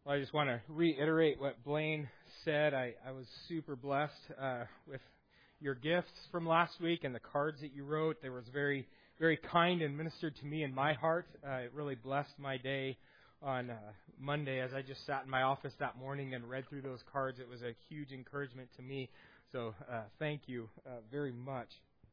Well, I just want to reiterate what Blaine said. I was super blessed with your gifts from last week and the cards that you wrote. They were very, very kind and ministered to me in my heart. It really blessed my day on Monday as I just sat in my office that morning and read through those cards. It was a huge encouragement to me. So thank you very much.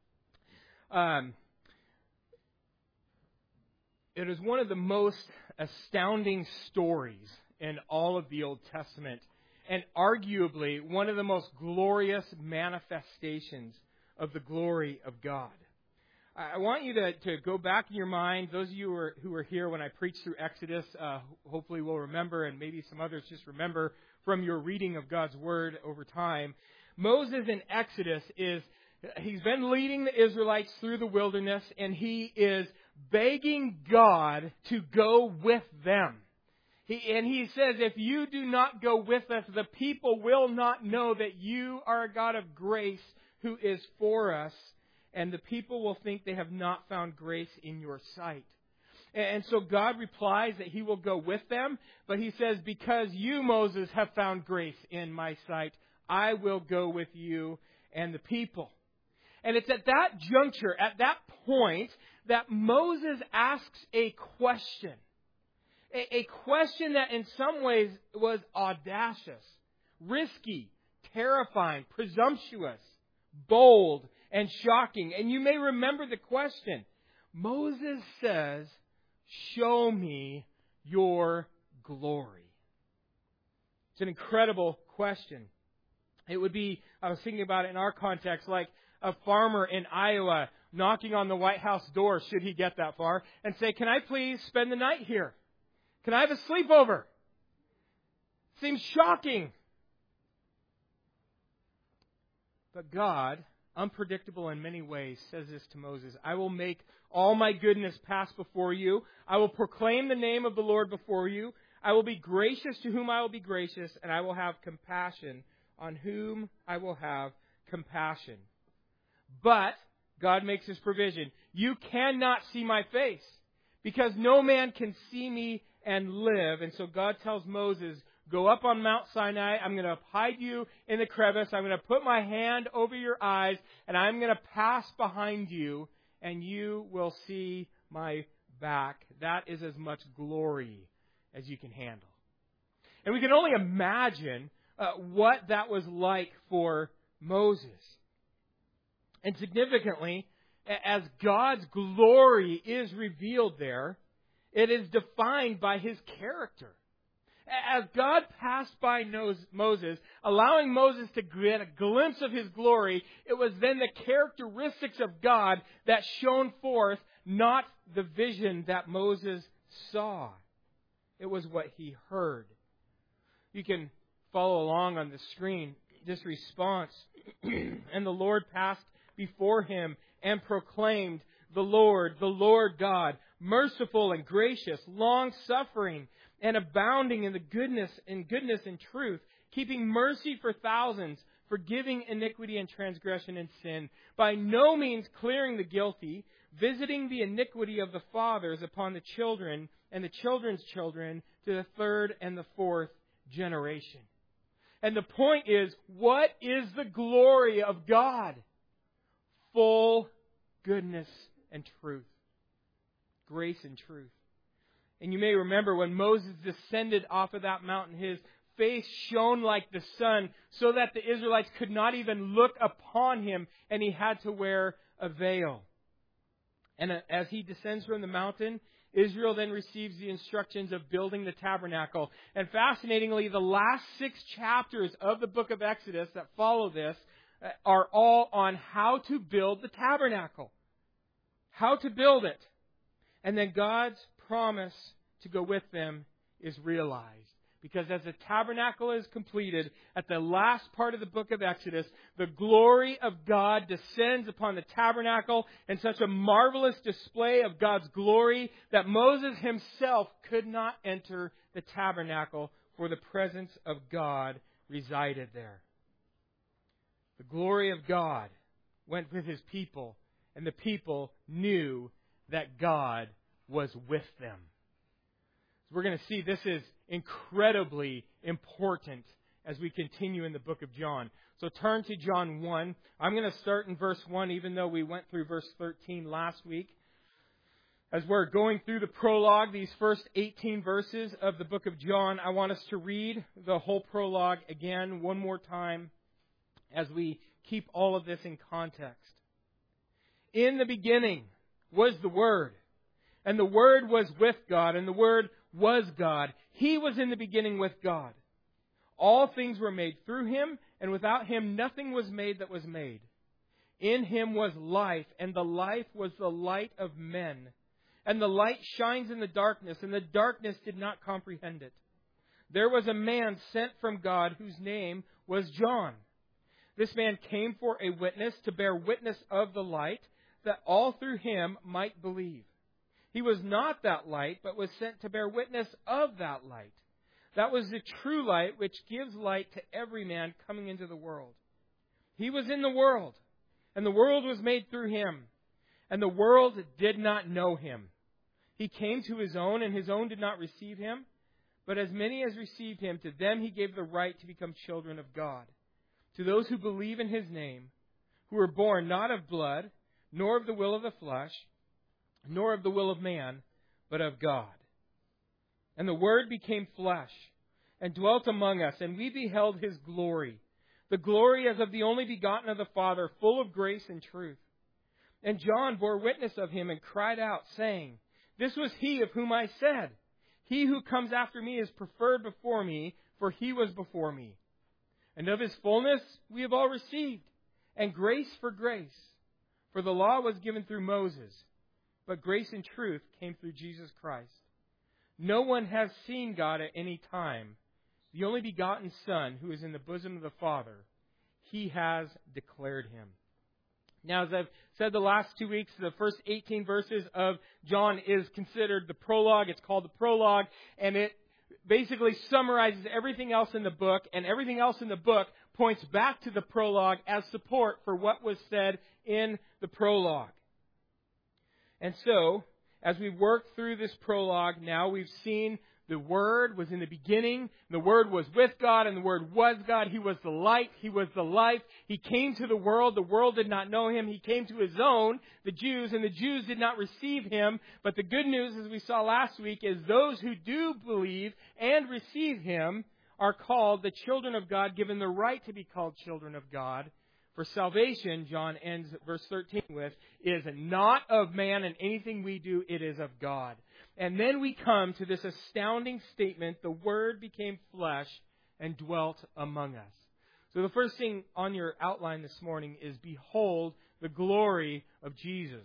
It is one of the most astounding stories in all of the Old Testament, and arguably one of the most glorious manifestations of the glory of God. I want you to go back in your mind. Those of you who were here when I preached through Exodus, hopefully will remember, and maybe some others just remember from your reading of God's Word over time. Moses in Exodus he's been leading the Israelites through the wilderness, and he is begging God to go with them. He says, if you do not go with us, the people will not know that you are a God of grace who is for us, and the people will think they have not found grace in your sight. And so God replies that He will go with them, but He says, because you, Moses, have found grace in my sight, I will go with you and the people. And it's at that juncture, at that point, that Moses asks a question. A question that in some ways was audacious, risky, terrifying, presumptuous, bold, and shocking. And you may remember the question. Moses says, show me your glory. It's an incredible question. It would be, I was thinking about it in our context, like a farmer in Iowa knocking on the White House door, should he get that far, and say, can I please spend the night here? Can I have a sleepover? Seems shocking. But God, unpredictable in many ways, says this to Moses. I will make all my goodness pass before you. I will proclaim the name of the Lord before you. I will be gracious to whom I will be gracious, and I will have compassion on whom I will have compassion. But God makes His provision. You cannot see my face, because no man can see me and live. And so God tells Moses, go up on Mount Sinai. I'm going to hide you in the crevice. I'm going to put my hand over your eyes, and I'm going to pass behind you, and you will see my back. That is as much glory as you can handle. And we can only imagine what that was like for Moses. And significantly, as God's glory is revealed there, it is defined by His character. As God passed by Moses, allowing Moses to get a glimpse of His glory, it was then the characteristics of God that shone forth, not the vision that Moses saw. It was what he heard. You can follow along on the screen this response. And the Lord passed before him and proclaimed, the Lord God, merciful and gracious, long-suffering, and abounding in the goodness and truth, keeping mercy for thousands, forgiving iniquity and transgression and sin, by no means clearing the guilty, visiting the iniquity of the fathers upon the children and the children's children to the third and the fourth generation. And the point is, what is the glory of God? Full goodness and truth. Grace and truth. And you may remember when Moses descended off of that mountain, his face shone like the sun so that the Israelites could not even look upon him, and he had to wear a veil. And as he descends from the mountain, Israel then receives the instructions of building the tabernacle. And fascinatingly, the last 6 chapters of the book of Exodus that follow this are all on how to build the tabernacle. How to build it. And then God's promise to go with them is realized. Because as the tabernacle is completed, at the last part of the book of Exodus, the glory of God descends upon the tabernacle in such a marvelous display of God's glory that Moses himself could not enter the tabernacle, for the presence of God resided there. The glory of God went with His people, and the people knew that God was with them. So we're going to see this is incredibly important as we continue in the book of John. So turn to John 1. I'm going to start in verse 1, even though we went through verse 13 last week. As we're going through the prologue, these first 18 verses of the book of John, I want us to read the whole prologue again one more time as we keep all of this in context. In the beginning was the Word, and the Word was with God, and the Word was God. He was in the beginning with God. All things were made through Him, and without Him nothing was made that was made. In Him was life, and the life was the light of men. And the light shines in the darkness, and the darkness did not comprehend it. There was a man sent from God whose name was John. This man came for a witness, to bear witness of the light, that all through him might believe. He was not that light, but was sent to bear witness of that light. That was the true light, which gives light to every man coming into the world. He was in the world, and the world was made through him, and the world did not know him. He came to his own, and his own did not receive him. But as many as received him, to them he gave the right to become children of God. To those who believe in his name, who were born not of blood, nor of the will of the flesh, nor of the will of man, but of God. And the Word became flesh, and dwelt among us, and we beheld his glory, the glory as of the only begotten of the Father, full of grace and truth. And John bore witness of him, and cried out, saying, This was he of whom I said, He who comes after me is preferred before me, for he was before me. And of his fullness we have all received, and grace for grace. For the law was given through Moses, but grace and truth came through Jesus Christ. No one has seen God at any time. The only begotten Son, who is in the bosom of the Father, He has declared Him. Now, as I've said the last 2 weeks, the first 18 verses of John is considered the prologue. It's called the prologue, and it basically summarizes everything else in the book, and everything else in the book points back to the prologue as support for what was said in the prologue. And so, as we work through this prologue now, we've seen the Word was in the beginning, the Word was with God, and the Word was God. He was the light, He was the life. He came to the world did not know Him. He came to His own, the Jews, and the Jews did not receive Him. But the good news, as we saw last week, is those who do believe and receive Him are called the children of God, given the right to be called children of God. For salvation, John ends verse 13 with, is not of man and anything we do, it is of God. And then we come to this astounding statement, the Word became flesh and dwelt among us. So the first thing on your outline this morning is, behold the glory of Jesus.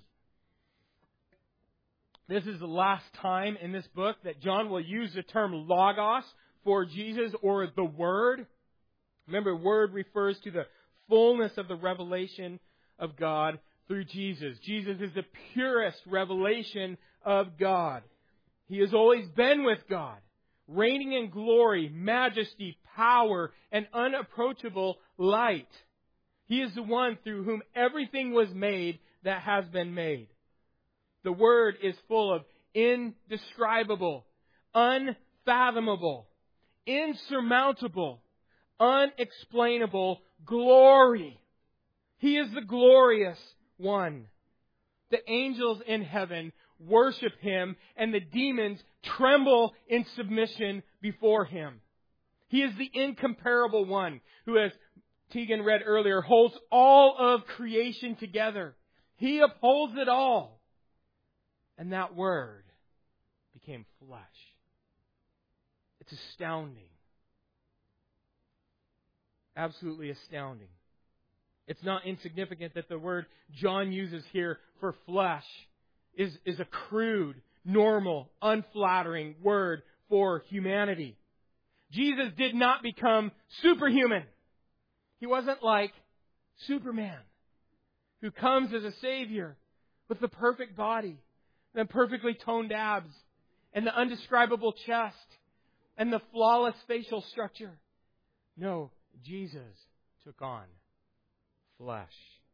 This is the last time in this book that John will use the term logos for Jesus, or the Word. Remember, Word refers to the fullness of the revelation of God through Jesus. Jesus is the purest revelation of God. He has always been with God, reigning in glory, majesty, power, and unapproachable light. He is the one through whom everything was made that has been made. The Word is full of indescribable, unfathomable, insurmountable, unexplainable glory. He is the glorious one. The angels in heaven worship Him, and the demons tremble in submission before Him. He is the incomparable one who, as Tegan read earlier, holds all of creation together. He upholds it all. And that Word became flesh. It's astounding. Absolutely astounding. It's not insignificant that the word John uses here for flesh is a crude, normal, unflattering word for humanity. Jesus did not become superhuman. He wasn't like Superman, who comes as a Savior with the perfect body, the perfectly toned abs, and the undescribable chest, and the flawless facial structure. No, Jesus took on flesh.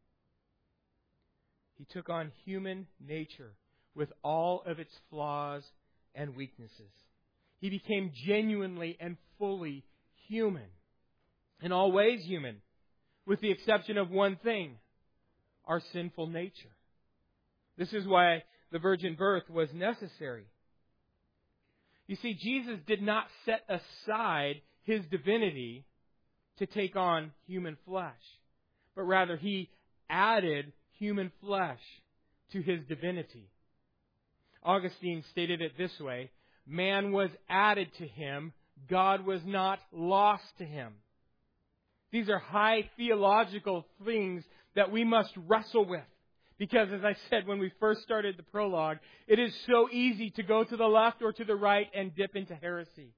He took on human nature with all of its flaws and weaknesses. He became genuinely and fully human. In all ways human, with the exception of one thing, our sinful nature. This is why the virgin birth was necessary. You see, Jesus did not set aside His divinity to take on human flesh, but rather He added human flesh to His divinity. Augustine stated it this way: man was added to Him, God was not lost to Him. These are high theological things that we must wrestle with. Because, as I said when we first started the prologue, it is so easy to go to the left or to the right and dip into heresy.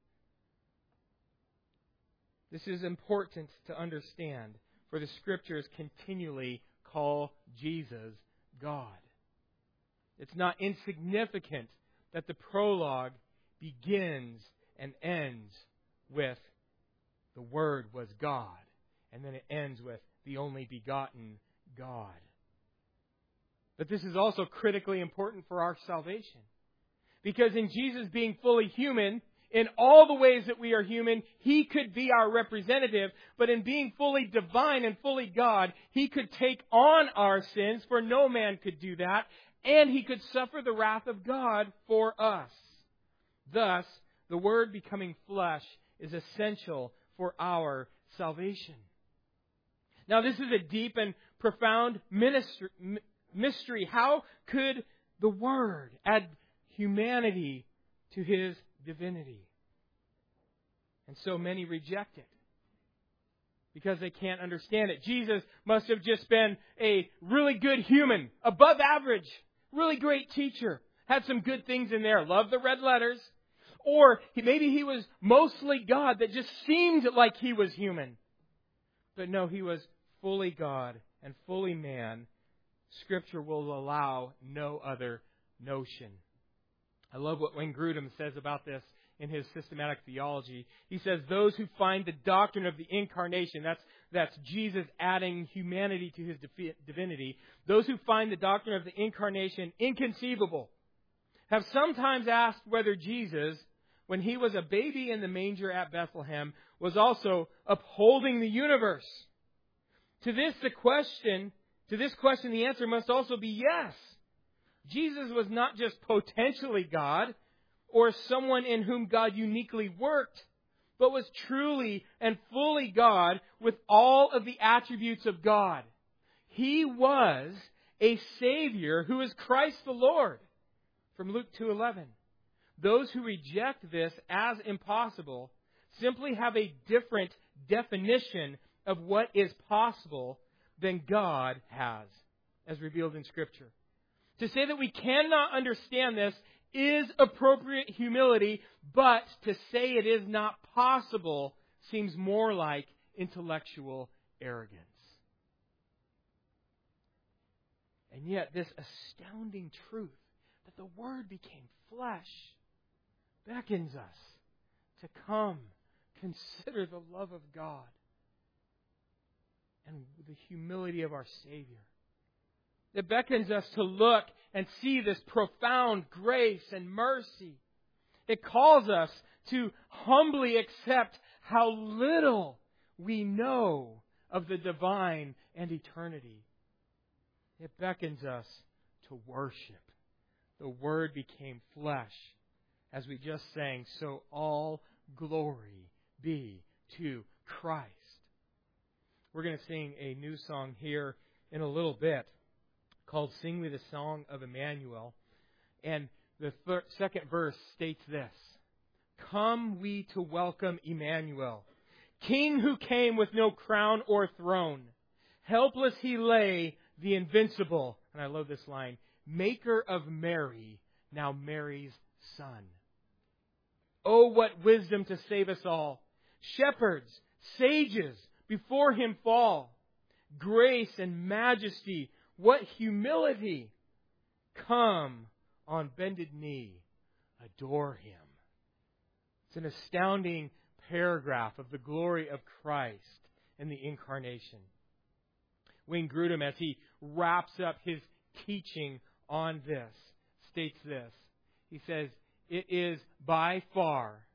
This is important to understand, for the Scriptures continually call Jesus God. It's not insignificant that the prologue begins and ends with the Word was God, and then it ends with the only begotten God. But this is also critically important for our salvation. Because in Jesus being fully human, in all the ways that we are human, He could be our representative. But in being fully divine and fully God, He could take on our sins, for no man could do that. And He could suffer the wrath of God for us. Thus, the Word becoming flesh is essential for our salvation. Now, this is a deep and profound mystery. How could the Word add humanity to His divinity? And so many reject it because they can't understand it. Jesus must have just been a really good human, above average, really great teacher, had some good things in there, loved the red letters. Or maybe He was mostly God that just seemed like He was human. But no, He was fully God and fully man. Scripture will allow no other notion. I love what Wayne Grudem says about this in his systematic theology. He says, those who find the doctrine of the incarnation, that's Jesus adding humanity to His divinity, those who find the doctrine of the incarnation inconceivable, have sometimes asked whether Jesus, when He was a baby in the manger at Bethlehem, was also upholding the universe. To this question, the answer must also be yes. Jesus was not just potentially God or someone in whom God uniquely worked, but was truly and fully God with all of the attributes of God. He was a Savior who is Christ the Lord. From Luke 2:11. Those who reject this as impossible simply have a different definition of what is possible than God has, as revealed in Scripture. To say that we cannot understand this is appropriate humility, but to say it is not possible seems more like intellectual arrogance. And yet, this astounding truth that the Word became flesh beckons us to come, consider the love of God and the humility of our Savior. It beckons us to look and see this profound grace and mercy. It calls us to humbly accept how little we know of the divine and eternity. It beckons us to worship. The Word became flesh, as we just sang, so all glory be to Christ. We're going to sing a new song here in a little bit called Sing Me the Song of Emmanuel. And the second verse states this: Come we to welcome Emmanuel, King who came with no crown or throne. Helpless He lay, the invincible, and I love this line, Maker of Mary, now Mary's Son. Oh, what wisdom to save us all. Shepherds, sages, before Him fall. Grace and majesty, what humility. Come on bended knee, adore Him. It's an astounding paragraph of the glory of Christ and the incarnation. Wayne Grudem, as he wraps up his teaching on this, states this. He says, it is by far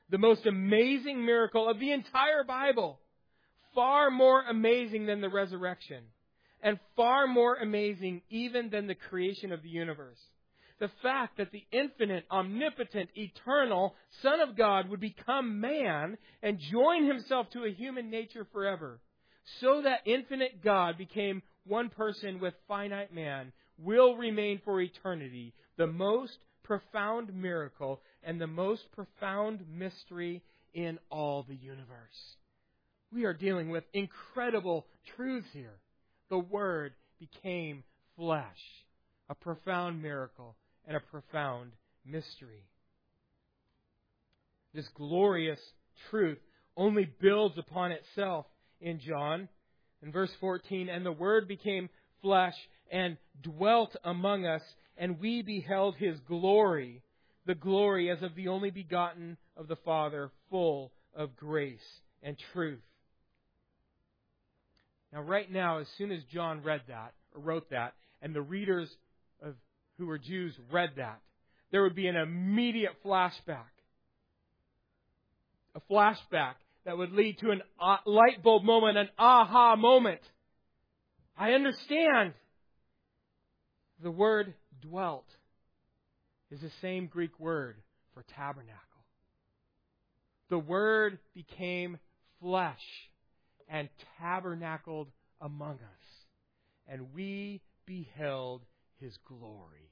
the most amazing miracle of the entire Bible. Far more amazing than the resurrection. And far more amazing even than the creation of the universe. The fact that the infinite, omnipotent, eternal Son of God would become man and join himself to a human nature forever, so that infinite God became one person with finite man, will remain for eternity the most profound miracle and the most profound mystery in all the universe. We are dealing with incredible truths here. The Word became flesh, a profound miracle and a profound mystery. This glorious truth only builds upon itself in John. In verse 14, and the Word became flesh and dwelt among us, and we beheld His glory, the glory as of the only begotten of the Father, full of grace and truth. Now, right now, as soon as John read that, or wrote that, and the readers who were Jews read that, there would be an immediate flashback. A flashback that would lead to a light bulb moment, an aha moment. I understand. The word dwelt is the same Greek word for tabernacle. The Word became flesh and tabernacled among us, and we beheld His glory.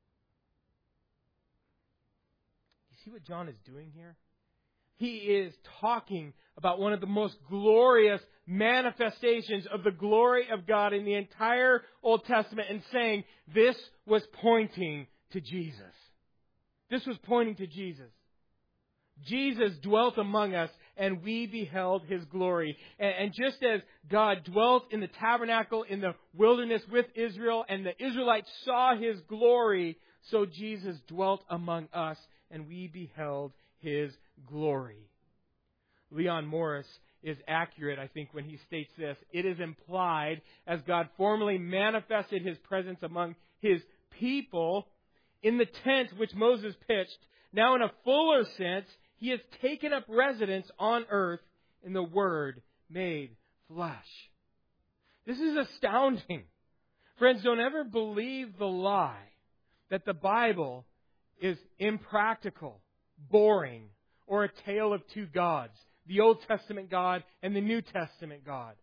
You see what John is doing here? He is talking about one of the most glorious manifestations of the glory of God in the entire Old Testament and saying this was pointing to Jesus. This was pointing to Jesus. Jesus dwelt among us and we beheld His glory. And just as God dwelt in the tabernacle in the wilderness with Israel and the Israelites saw His glory, so Jesus dwelt among us and we beheld His glory. Leon Morris is accurate, I think, when he states this. It is implied, as God formally manifested His presence among His people in the tent which Moses pitched, now in a fuller sense, He has taken up residence on earth in the Word made flesh. This is astounding. Friends, don't ever believe the lie that the Bible is impractical, boring, or a tale of two gods, the Old Testament God and the New Testament God.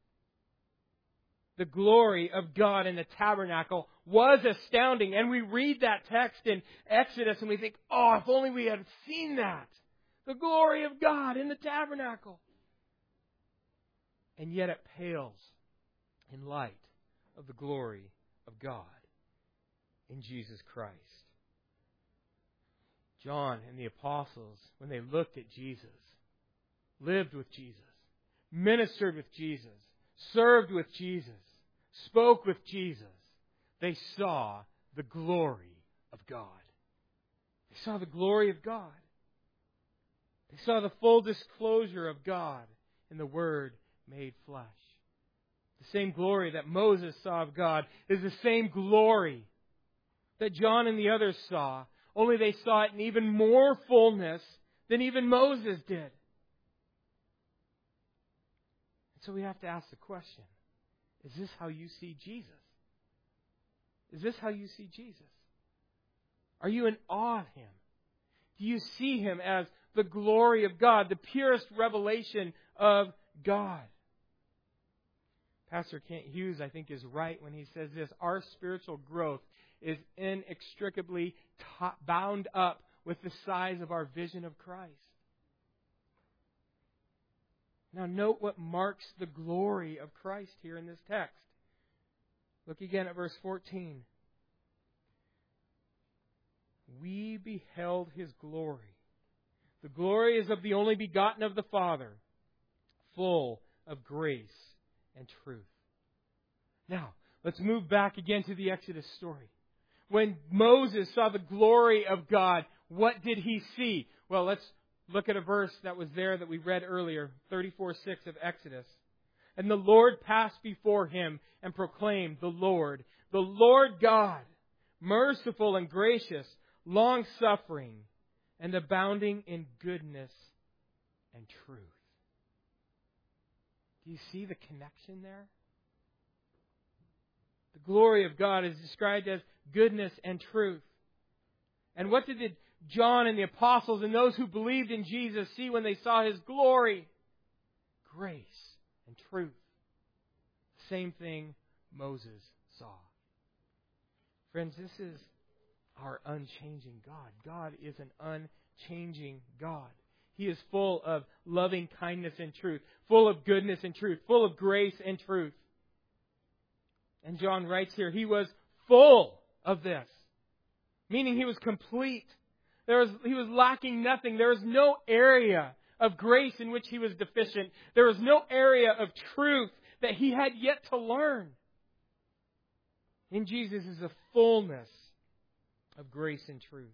The glory of God in the tabernacle was astounding. And we read that text in Exodus and we think, oh, if only we had seen that. The glory of God in the tabernacle. And yet it pales in light of the glory of God in Jesus Christ. John and the apostles, when they looked at Jesus, lived with Jesus, ministered with Jesus, served with Jesus, spoke with Jesus, they saw the glory of God. They saw the glory of God. They saw the full disclosure of God in the Word made flesh. The same glory that Moses saw of God is the same glory that John and the others saw, only they saw it in even more fullness than even Moses did. And so we have to ask the question, is this how you see Jesus? Is this how you see Jesus? Are you in awe of Him? Do you see Him as the glory of God, the purest revelation of God? Pastor Kent Hughes, I think, is right when he says this: our spiritual growth is inextricably bound up with the size of our vision of Christ. Now note what marks the glory of Christ here in this text. Look again at verse 14. We beheld His glory. The glory is of the only begotten of the Father, full of grace and truth. Now, let's move back again to the Exodus story. When Moses saw the glory of God, what did he see? Well, let's look at a verse that was there that we read earlier, 34:6 of Exodus. And the Lord passed before him and proclaimed, the Lord God, merciful and gracious, long-suffering, and abounding in goodness and truth. Do you see the connection there? The glory of God is described as goodness and truth. And what did John and the apostles and those who believed in Jesus see when they saw His glory? Grace and truth. Same thing Moses saw. Friends, this is our unchanging God. God is an unchanging God. He is full of loving kindness and truth, full of goodness and truth, full of grace and truth. And John writes here, He was full of this, meaning He was complete. He was lacking nothing. There was no area of grace in which He was deficient. There was no area of truth that He had yet to learn. In Jesus is a fullness of grace and truth.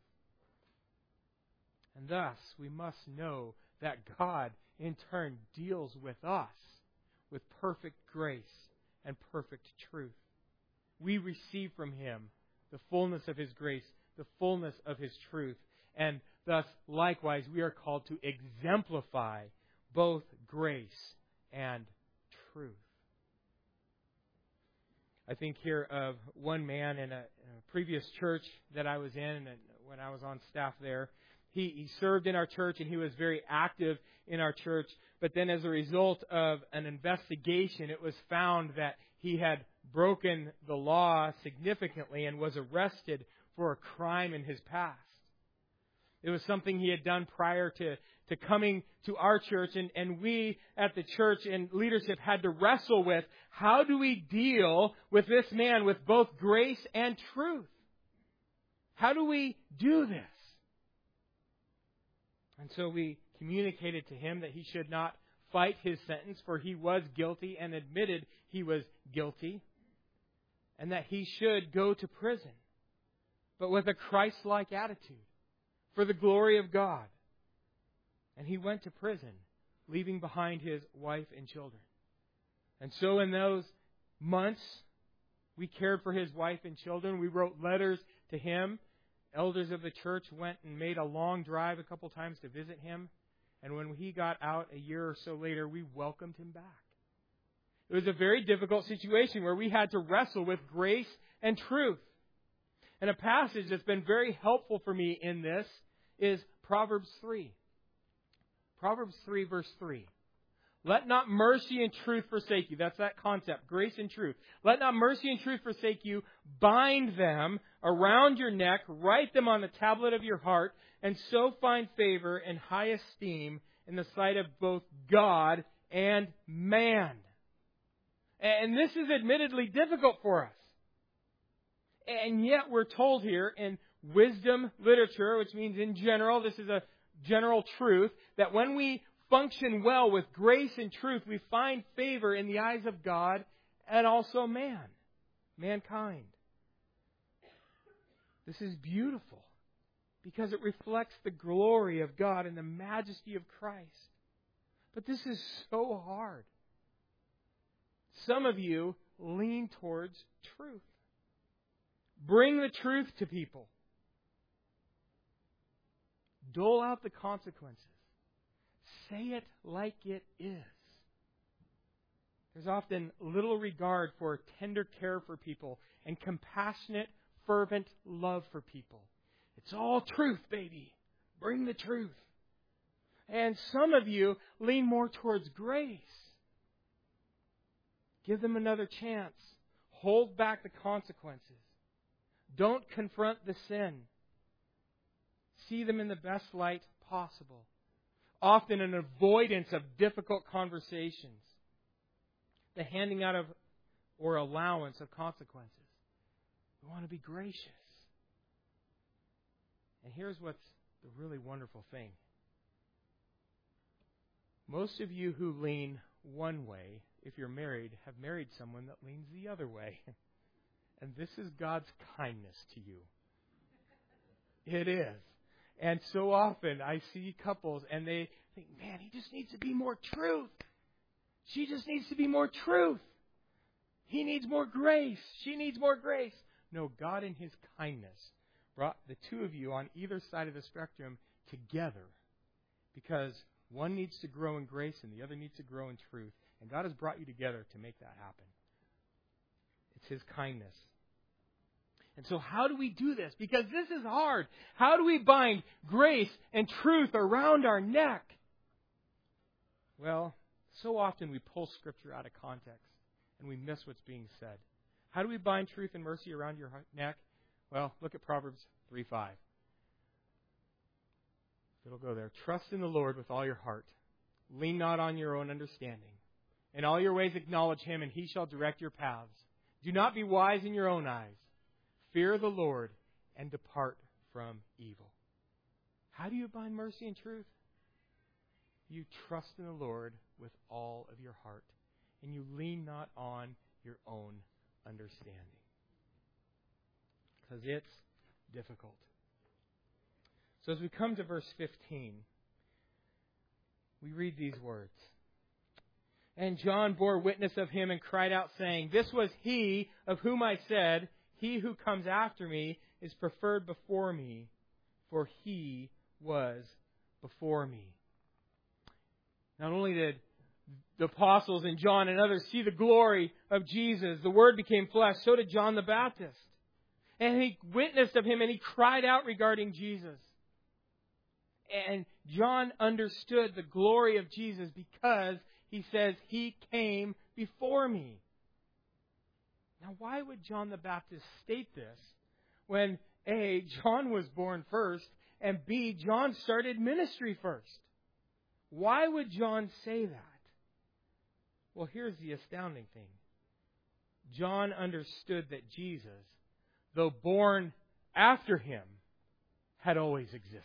And thus, we must know that God, in turn, deals with us with perfect grace and perfect truth. We receive from Him the fullness of His grace, the fullness of His truth, and thus, likewise, we are called to exemplify both grace and truth. I think here of one man in a previous church that I was in, and when I was on staff there. He served in our church and he was very active in our church. But then as a result of an investigation, it was found that he had broken the law significantly and was arrested for a crime in his past. It was something he had done prior to coming to our church, and we at the church and leadership had to wrestle with, how do we deal with this man with both grace and truth? How do we do this? And so we communicated to him that he should not fight his sentence, for he was guilty and admitted he was guilty, and that he should go to prison, but with a Christ-like attitude for the glory of God. And he went to prison, leaving behind his wife and children. And so in those months, we cared for his wife and children. We wrote letters to him. Elders of the church went and made a long drive a couple times to visit him. And when he got out a year or so later, we welcomed him back. It was a very difficult situation where we had to wrestle with grace and truth. And a passage that's been very helpful for me in this is Proverbs 3. Proverbs 3, verse 3. Let not mercy and truth forsake you. That's that concept, grace and truth. Let not mercy and truth forsake you. Bind them around your neck. Write them on the tablet of your heart. And so find favor and high esteem in the sight of both God and man. And this is admittedly difficult for us. And yet we're told here in wisdom literature, which means in general, this is a general truth, that when we function well with grace and truth, we find favor in the eyes of God and also mankind. This is beautiful because it reflects the glory of God and the majesty of Christ. But this is so hard. Some of you lean towards truth. Bring the truth to people. Dole out the consequences. Say it like it is. There's often little regard for tender care for people and compassionate, fervent love for people. It's all truth, baby. Bring the truth. And some of you lean more towards grace. Give them another chance. Hold back the consequences. Don't confront the sin. See them in the best light possible. Often an avoidance of difficult conversations. The handing out of or allowance of consequences. We want to be gracious. And here's what's the really wonderful thing. Most of you who lean one way, if you're married, have married someone that leans the other way. And this is God's kindness to you. It is. And so often I see couples and they think, man, he just needs to be more truth. She just needs to be more truth. He needs more grace. She needs more grace. No, God in His kindness brought the two of you on either side of the spectrum together because one needs to grow in grace and the other needs to grow in truth. And God has brought you together to make that happen. It's His kindness. And so how do we do this? Because this is hard. How do we bind grace and truth around our neck? Well, so often we pull Scripture out of context and we miss what's being said. How do we bind truth and mercy around your neck? Well, look at Proverbs 3:5. It'll go there. Trust in the Lord with all your heart. Lean not on your own understanding. In all your ways acknowledge Him, and He shall direct your paths. Do not be wise in your own eyes. Fear the Lord and depart from evil. How do you bind mercy and truth? You trust in the Lord with all of your heart, and you lean not on your own understanding. Because it's difficult. So as we come to verse 15, we read these words. And John bore witness of Him and cried out, saying, This was He of whom I said, He who comes after me is preferred before me, for He was before me. Not only did the apostles and John and others see the glory of Jesus, the Word became flesh, so did John the Baptist. And he witnessed of Him and he cried out regarding Jesus. And John understood the glory of Jesus because he says, He came before me. Now, why would John the Baptist state this when A, John was born first, and B, John started ministry first? Why would John say that? Well, here's the astounding thing. John understood that Jesus, though born after Him, had always existed.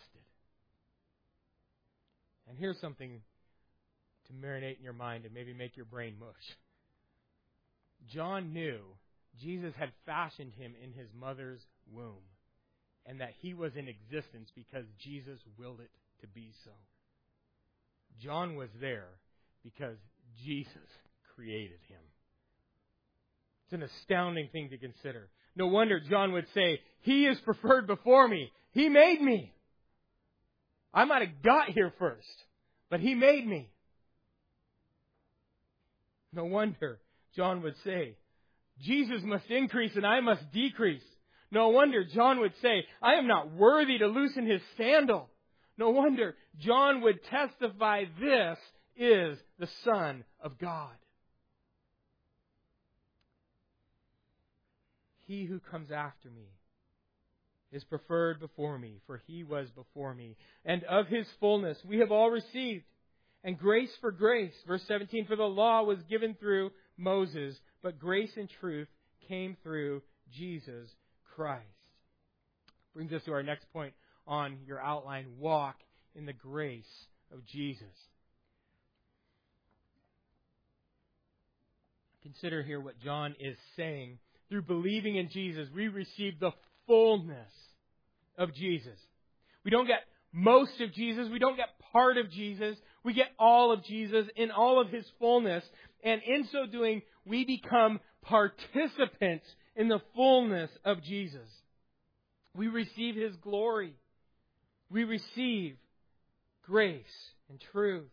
And here's something to marinate in your mind and maybe make your brain mush. John knew Jesus had fashioned Him in His mother's womb and that He was in existence because Jesus willed it to be so. John was there because Jesus created Him. It's an astounding thing to consider. No wonder John would say, He is preferred before me. He made me. I might have got here first, but He made me. No wonder John would say, Jesus must increase and I must decrease. No wonder John would say, I am not worthy to loosen His sandal. No wonder John would testify, this is the Son of God. He who comes after me is preferred before me, for He was before me. And of His fullness we have all received, and grace for grace. Verse 17, for the law was given through Moses, but grace and truth came through Jesus Christ. Brings us to our next point on your outline, walk in the grace of Jesus. Consider here what John is saying. Through believing in Jesus, we receive the fullness of Jesus. We don't get most of Jesus. We don't get part of Jesus. We get all of Jesus in all of His fullness. And in so doing, we become participants in the fullness of Jesus. We receive His glory. We receive grace and truth.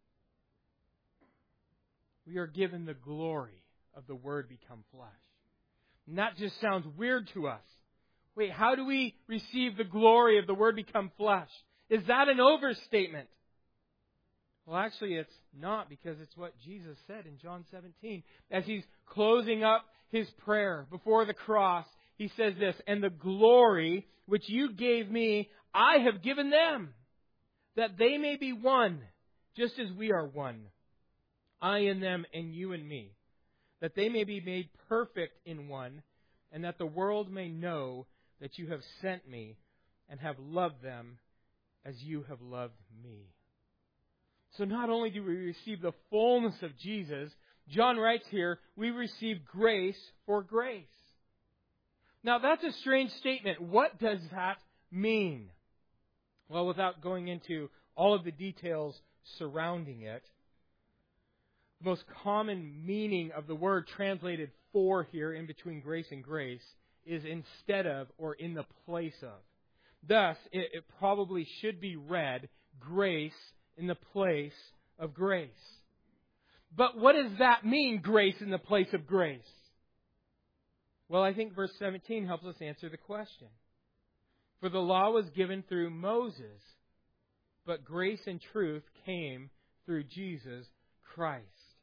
We are given the glory of the Word become flesh. And that just sounds weird to us. Wait, how do we receive the glory of the Word become flesh? Is that an overstatement? Well, actually, it's not, because it's what Jesus said in John 17. As He's closing up His prayer before the cross, He says this, and the glory which you gave me, I have given them, that they may be one, just as we are one. I in them and you in me, that they may be made perfect in one, and that the world may know that you have sent me and have loved them as you have loved me. So not only do we receive the fullness of Jesus, John writes here, we receive grace for grace. Now that's a strange statement. What does that mean? Well, without going into all of the details surrounding it, the most common meaning of the word translated for here in between grace and grace is instead of or in the place of. Thus, it probably should be read, grace in the place of grace. But what does that mean, grace in the place of grace? Well, I think verse 17 helps us answer the question. For the law was given through Moses, but grace and truth came through Jesus Christ.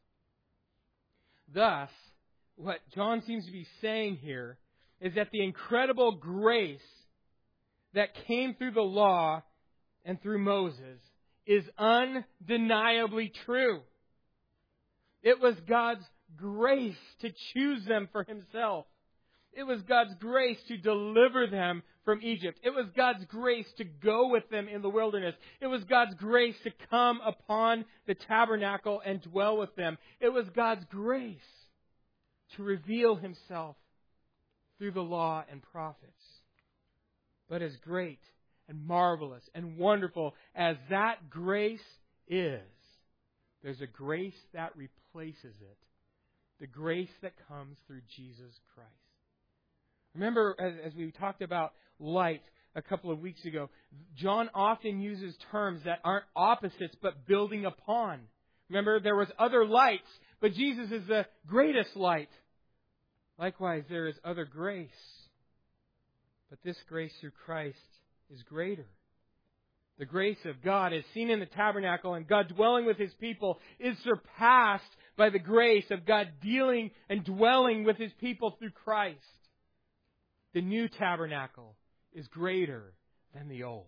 Thus, what John seems to be saying here is that the incredible grace that came through the law and through Moses is undeniably true. It was God's grace to choose them for Himself. It was God's grace to deliver them from Egypt. It was God's grace to go with them in the wilderness. It was God's grace to come upon the tabernacle and dwell with them. It was God's grace to reveal Himself through the law and prophets. But as great and marvelous and wonderful as that grace is, there's a grace that replaces it. The grace that comes through Jesus Christ. Remember, as we talked about light a couple of weeks ago, John often uses terms that aren't opposites but building upon. Remember, there was other lights, but Jesus is the greatest light. Likewise, there is other grace. But this grace through Christ is greater. The grace of God is seen in the tabernacle, and God dwelling with His people is surpassed by the grace of God dealing and dwelling with His people through Christ. The new tabernacle is greater than the old.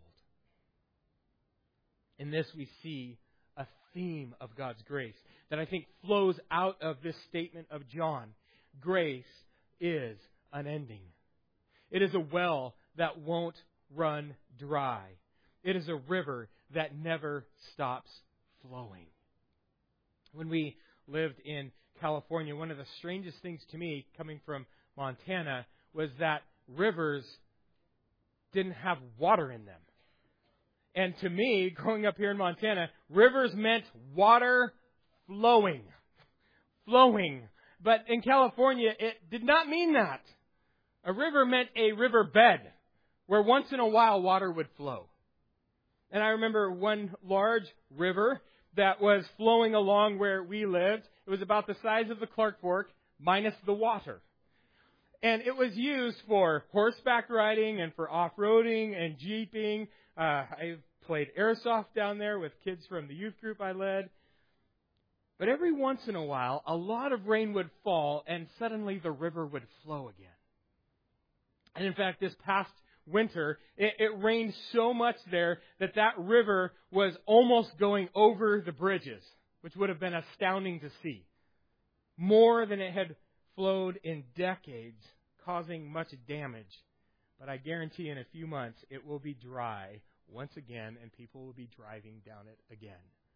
In this we see a theme of God's grace that I think flows out of this statement of John. Grace is unending. It is a well that won't run dry. It is a river that never stops flowing. When we lived in California, one of the strangest things to me coming from Montana was that rivers didn't have water in them. And to me, growing up here in Montana, rivers meant water flowing. Flowing. But in California, it did not mean that. A river meant a river bed where once in a while water would flow. And I remember one large river that was flowing along where we lived. It was about the size of the Clark Fork minus the water. And it was used for horseback riding and for off-roading and jeeping. I played airsoft down there with kids from the youth group I led. But every once in a while, a lot of rain would fall and suddenly the river would flow again. And in fact, this past winter, it rained so much there that that river was almost going over the bridges, which would have been astounding to see. More than it had flowed in decades, causing much damage. But I guarantee in a few months it will be dry once again and people will be driving down it again.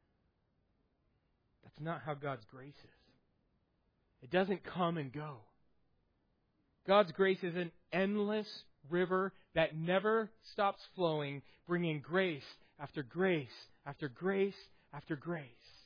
That's not how God's grace is. It doesn't come and go. God's grace is an endless river that never stops flowing, bringing grace after grace after grace after grace.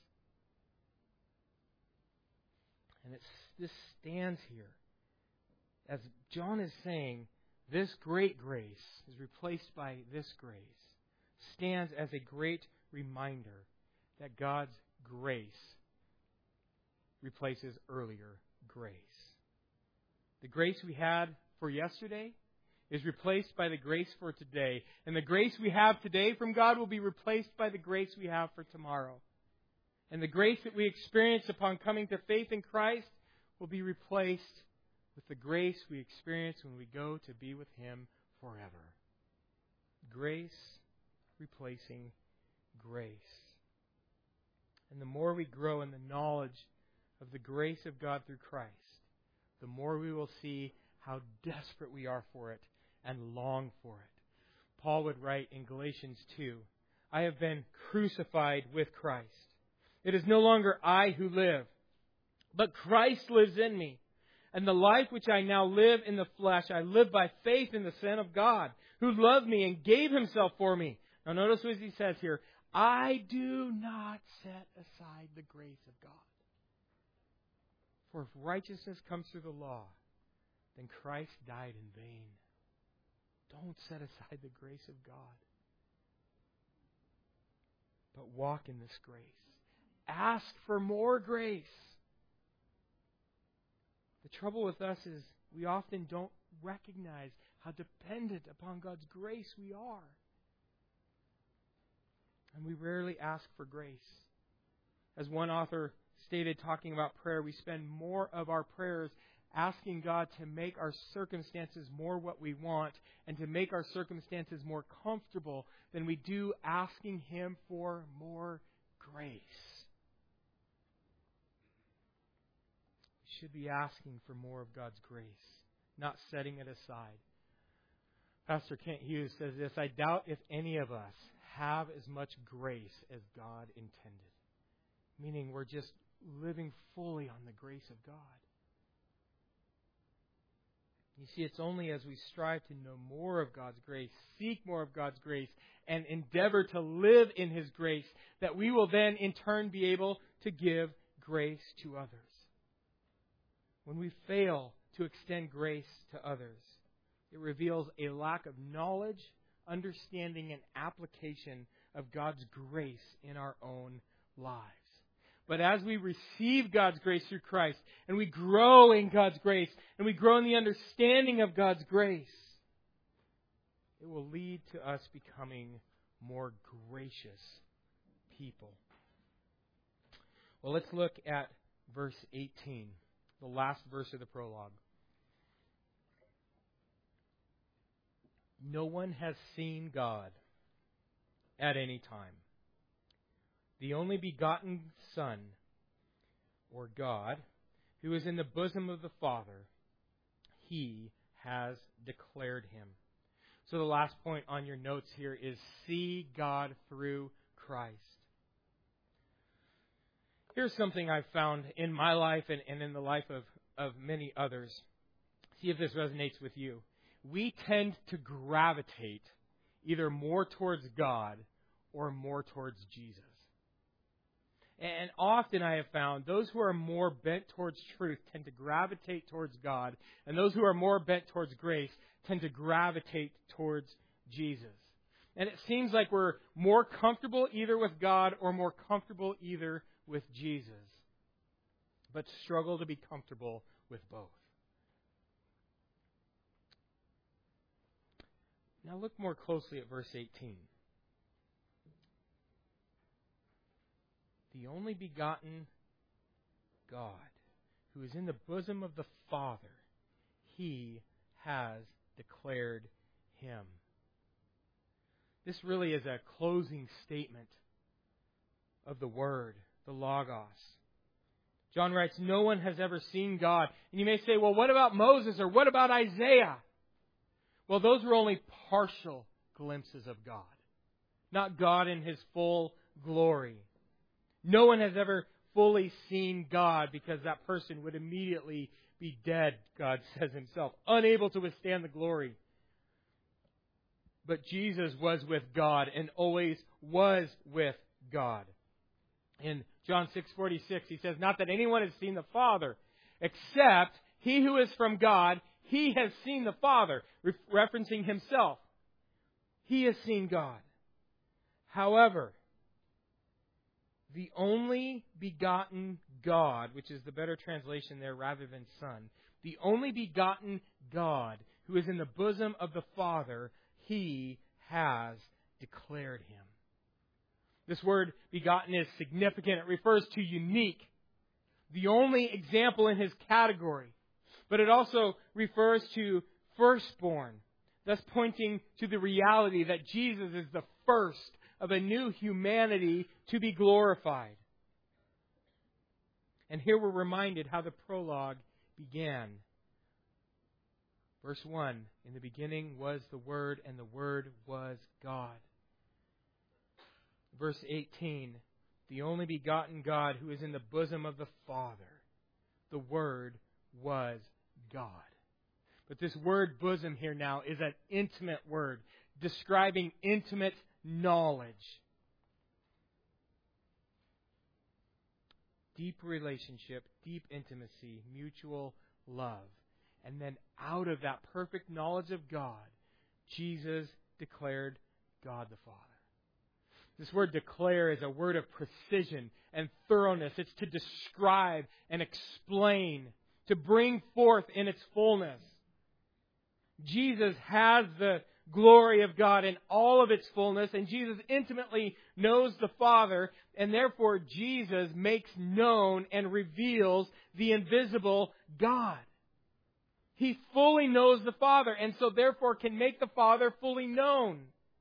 And this stands here. As John is saying, this great grace is replaced by this grace, stands as a great reminder that God's grace replaces earlier grace. The grace we had for yesterday is replaced by the grace for today. And the grace we have today from God will be replaced by the grace we have for tomorrow. And the grace that we experience upon coming to faith in Christ will be replaced with the grace we experience when we go to be with Him forever. Grace replacing grace. And the more we grow in the knowledge of the grace of God through Christ, the more we will see how desperate we are for it and long for it. Paul would write in Galatians 2, I have been crucified with Christ. It is no longer I who live, but Christ lives in me. And the life which I now live in the flesh, I live by faith in the Son of God, who loved me and gave Himself for me. Now notice what he says here. I do not set aside the grace of God. For if righteousness comes through the law, then Christ died in vain. Don't set aside the grace of God, but walk in this grace. Ask for more grace. The trouble with us is we often don't recognize how dependent upon God's grace we are. And we rarely ask for grace. As one author stated, talking about prayer, we spend more of our prayers asking God to make our circumstances more what we want and to make our circumstances more comfortable than we do asking Him for more grace. We should be asking for more of God's grace, not setting it aside. Pastor Kent Hughes says this, I doubt if any of us have as much grace as God intended. Meaning we're just living fully on the grace of God. You see, it's only as we strive to know more of God's grace, seek more of God's grace, and endeavor to live in His grace that we will then in turn be able to give grace to others. When we fail to extend grace to others, it reveals a lack of knowledge, understanding, and application of God's grace in our own lives. But as we receive God's grace through Christ, and we grow in God's grace, and we grow in the understanding of God's grace, it will lead to us becoming more gracious people. Well, let's look at verse 18, the last verse of the prologue. No one has seen God at any time. The only begotten Son, or God, who is in the bosom of the Father, He has declared Him. So the last point on your notes here is see God through Christ. Here's something I've found in my life and in the life of many others. See if this resonates with you. We tend to gravitate either more towards God or more towards Jesus. And often I have found those who are more bent towards truth tend to gravitate towards God, and those who are more bent towards grace tend to gravitate towards Jesus. And it seems like we're more comfortable either with God or more comfortable either with Jesus, but struggle to be comfortable with both. Now look more closely at verse 18. The only begotten God, who is in the bosom of the Father, He has declared Him. This really is a closing statement of the Word, the Logos. John writes, no one has ever seen God. And you may say, well, what about Moses or what about Isaiah? Well, those were only partial glimpses of God, not God in His full glory. No one has ever fully seen God because that person would immediately be dead, God says Himself, unable to withstand the glory. But Jesus was with God and always was with God. In John 6:46, He says, not that anyone has seen the Father, except he who is from God, He has seen the Father, referencing Himself. He has seen God. However, the only begotten God, which is the better translation there rather than Son, the only begotten God who is in the bosom of the Father, He has declared Him. This word begotten is significant. It refers to unique, the only example in His category. But it also refers to firstborn, thus pointing to the reality that Jesus is the first of a new humanity to be glorified. And here we're reminded how the prologue began. Verse 1, in the beginning was the Word, and the Word was God. Verse 18, the only begotten God who is in the bosom of the Father. The Word was God. But this word bosom here now is an intimate word, describing intimate knowledge. Deep relationship, deep intimacy, mutual love. And then out of that perfect knowledge of God Jesus declared God the Father. This word declare is a word of precision and thoroughness. It's to describe and explain, to bring forth in its fullness. Jesus has the glory of God in all of its fullness, and Jesus intimately knows the Father, and therefore Jesus makes known and reveals the invisible God. He fully knows the Father, and so therefore can make the Father fully known.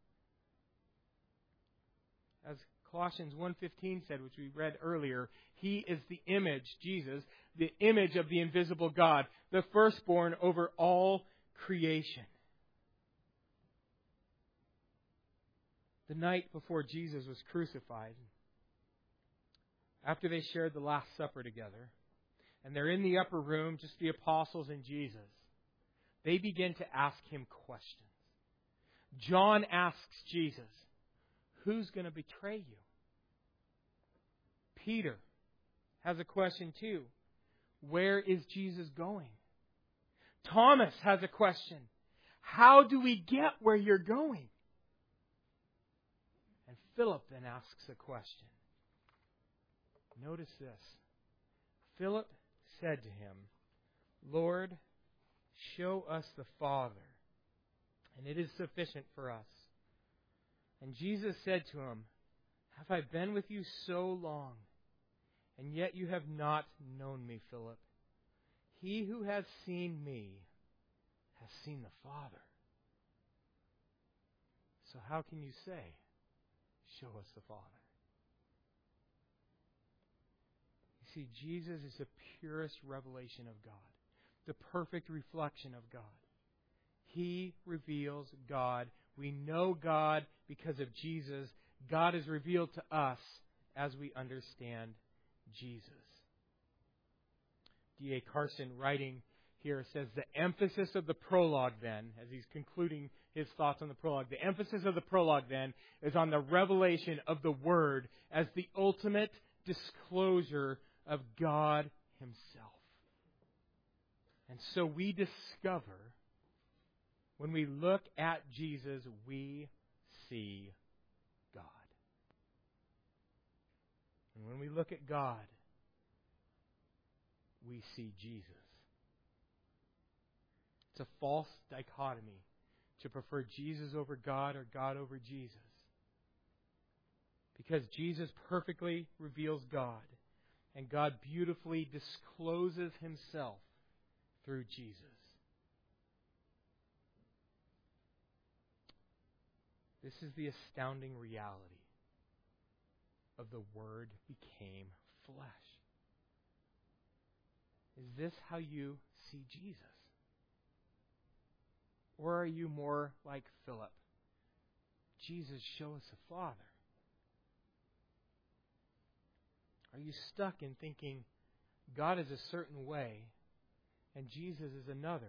As Colossians 1:15 said, which we read earlier, He is the image, Jesus, the image of the invisible God, the firstborn over all creation. The night before Jesus was crucified, after they shared the Last Supper together, and they're in the upper room, just the apostles and Jesus, they begin to ask Him questions. John asks Jesus, who's going to betray you? Peter has a question too. Where is Jesus going? Thomas has a question. How do we get where you're going? And Philip then asks a question. Notice this. Philip said to Him, Lord, show us the Father, and it is sufficient for us. And Jesus said to him, have I been with you so long, and yet you have not known me, Philip? He who has seen me has seen the Father. So how can you say, show us the Father? You see, Jesus is the purest revelation of God, the perfect reflection of God. He reveals God. We know God because of Jesus. God is revealed to us as we understand Jesus. D.A. Carson, writing here, says the emphasis of the prologue then, as he's concluding his thoughts on the prologue, the emphasis of the prologue then is on the revelation of the Word as the ultimate disclosure of God Himself. And so we discover, when we look at Jesus, we see God. And when we look at God, we see Jesus. It's a false dichotomy to prefer Jesus over God or God over Jesus. Because Jesus perfectly reveals God, and God beautifully discloses Himself through Jesus. This is the astounding reality of the Word became flesh. Is this how you see Jesus? Or are you more like Philip? Jesus, show us the Father. Are you stuck in thinking God is a certain way and Jesus is another?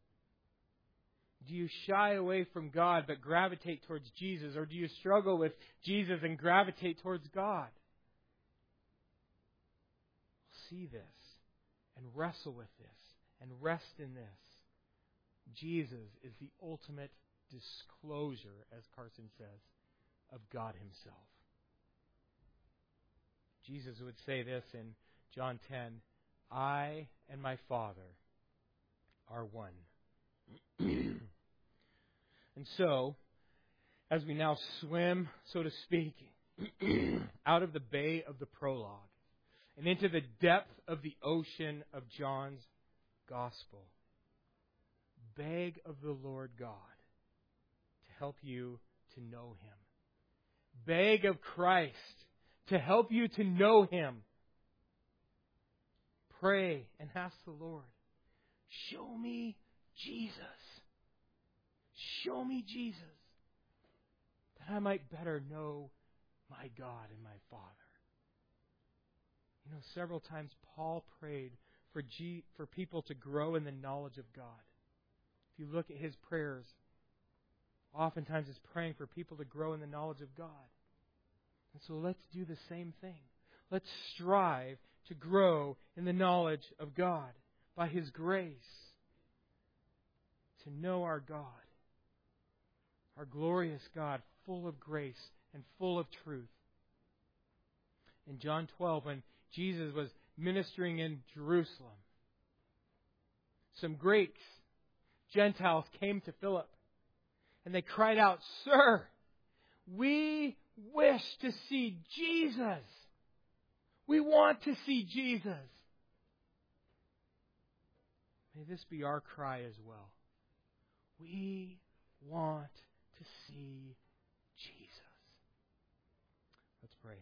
Do you shy away from God but gravitate towards Jesus? Or do you struggle with Jesus and gravitate towards God? See this and wrestle with this and rest in this. Jesus is the ultimate disclosure, as Carson says, of God Himself. Jesus would say this in John 10, I and my Father are one. And so, as we now swim, so to speak, out of the bay of the prologue and into the depth of the ocean of John's Gospel, beg of the Lord God to help you to know Him. Beg of Christ to help you to know Him. Pray and ask the Lord, show me Jesus. Show me Jesus, that I might better know my God and my Father. You know, several times Paul prayed for people to grow in the knowledge of God. If you look at his prayers, oftentimes he's praying for people to grow in the knowledge of God. And so let's do the same thing. Let's strive to grow in the knowledge of God by His grace, to know our God. our glorious God, full of grace and full of truth. In John 12, when Jesus was ministering in Jerusalem, some Greeks, Gentiles, came to Philip, and they cried out, "Sir, we wish to see Jesus. We want to see Jesus." May this be our cry as well. We want to see Jesus. Let's pray.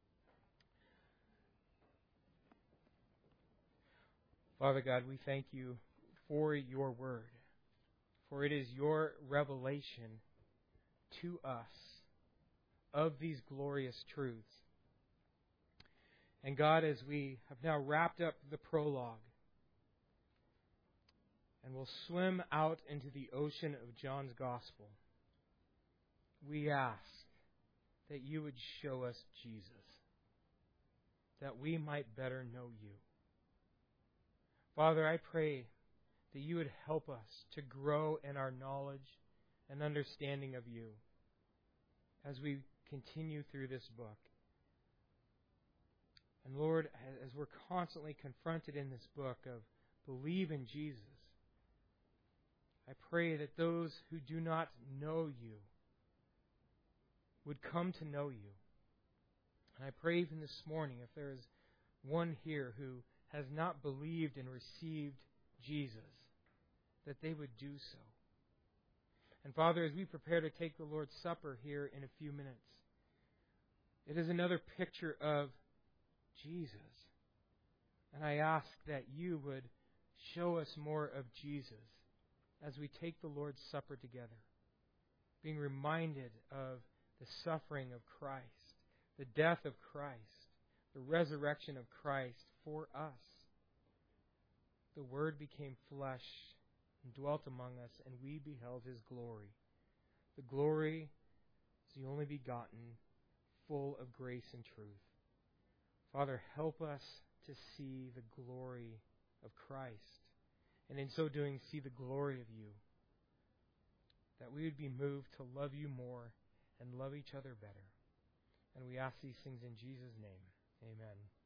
Father God, we thank you for your word, for it is your revelation to us of these glorious truths. And God, as we have now wrapped up the prologue and will swim out into the ocean of John's Gospel, we ask that you would show us Jesus, that we might better know you. Father, I pray that you would help us to grow in our knowledge and understanding of you as we continue through this book. And Lord, as we're constantly confronted in this book of believe in Jesus, I pray that those who do not know you would come to know you. And I pray even this morning, if there is one here who has not believed and received Jesus, that they would do so. And Father, as we prepare to take the Lord's Supper here in a few minutes, it is another picture of Jesus. And I ask that you would show us more of Jesus as we take the Lord's Supper together, being reminded of the suffering of Christ, the death of Christ, the resurrection of Christ for us. The Word became flesh and dwelt among us, and we beheld His glory. The glory is the only begotten, full of grace and truth. Father, help us to see the glory of Christ, and in so doing, see the glory of you, that we would be moved to love you more and love each other better. And we ask these things in Jesus' name. Amen.